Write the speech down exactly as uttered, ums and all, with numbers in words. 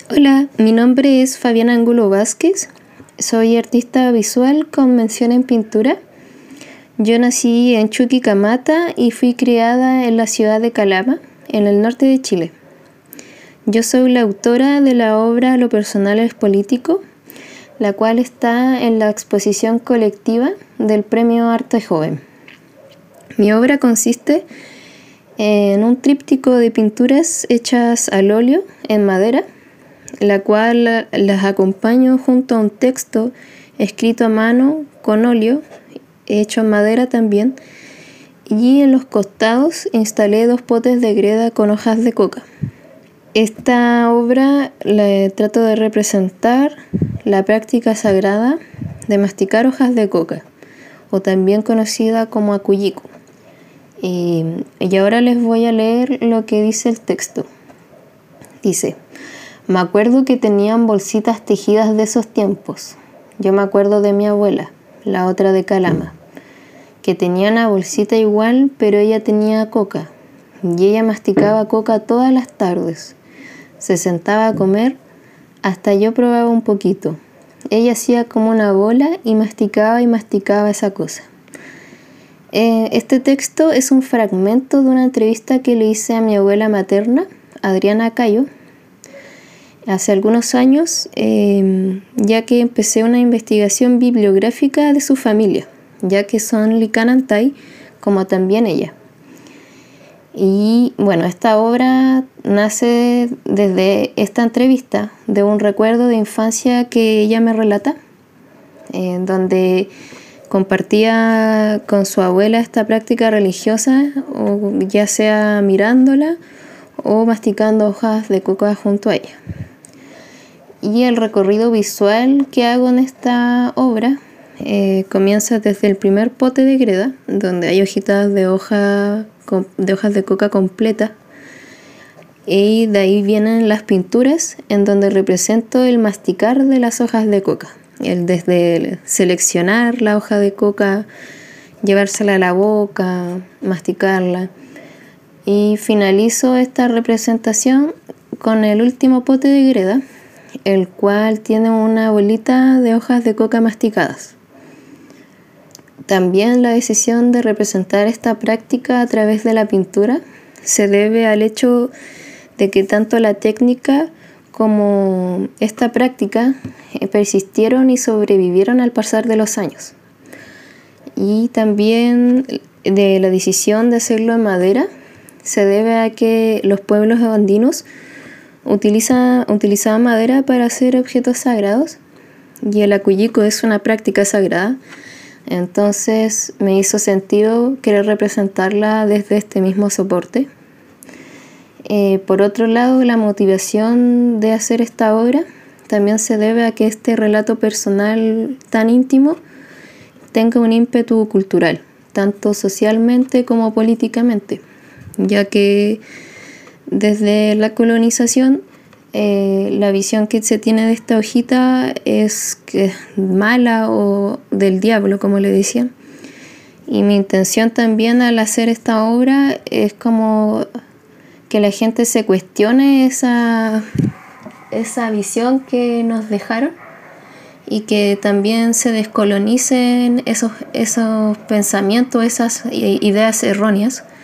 Hola, mi nombre es Fabiana Angulo Vázquez, soy artista visual con mención en pintura. Yo nací en Chuquicamata y fui criada en la ciudad de Calama, en el norte de Chile. Yo soy la autora de la obra Lo personal es político, la cual está en la exposición colectiva del Premio Arte Joven. Mi obra consiste en un tríptico de pinturas hechas al óleo en madera, la cual las acompaño junto a un texto escrito a mano con óleo, hecho en madera también, y en los costados instalé dos potes de greda con hojas de coca. Esta obra la trato de representar la práctica sagrada de masticar hojas de coca, o también conocida como acullico. Y, y ahora les voy a leer lo que dice el texto. Dice: me acuerdo que tenían bolsitas tejidas de esos tiempos. Yo me acuerdo de mi abuela, la otra de Calama, que tenía una bolsita igual, pero ella tenía coca. Y ella masticaba coca todas las tardes. Se sentaba a comer, hasta yo probaba un poquito. Ella hacía como una bola y masticaba y masticaba esa cosa. Eh, este texto es un fragmento de una entrevista que le hice a mi abuela materna, Adriana Cayo, hace algunos años, eh, ya que empecé una investigación bibliográfica de su familia, ya que son licanantay, como también ella. Y bueno, esta obra nace desde esta entrevista, de un recuerdo de infancia que ella me relata, eh, donde compartía con su abuela esta práctica religiosa, o ya sea mirándola o masticando hojas de coca junto a ella. Y el recorrido visual que hago en esta obra eh, comienza desde el primer pote de greda, donde hay hojitas de, hoja, de hojas de coca completa, y de ahí vienen las pinturas en donde represento el masticar de las hojas de coca, el desde seleccionar la hoja de coca, llevársela a la boca, masticarla, y finalizo esta representación con el último pote de greda, el cual tiene una bolita de hojas de coca masticadas. También la decisión de representar esta práctica a través de la pintura se debe al hecho de que tanto la técnica como esta práctica persistieron y sobrevivieron al pasar de los años. Y también de la decisión de hacerlo en madera se debe a que los pueblos andinos Utiliza, utilizaban madera para hacer objetos sagrados, y el acullico es una práctica sagrada. Entonces me hizo sentido querer representarla desde este mismo soporte. Eh, por otro lado, la motivación de hacer esta obra también se debe a que este relato personal tan íntimo tenga un ímpetu cultural, tanto socialmente como políticamente, ya que desde la colonización, eh, la visión que se tiene de esta hojita es que es mala o del diablo, como le decían. Y mi intención también al hacer esta obra es como que la gente se cuestione esa, esa visión que nos dejaron, y que también se descolonicen esos, esos pensamientos, esas ideas erróneas,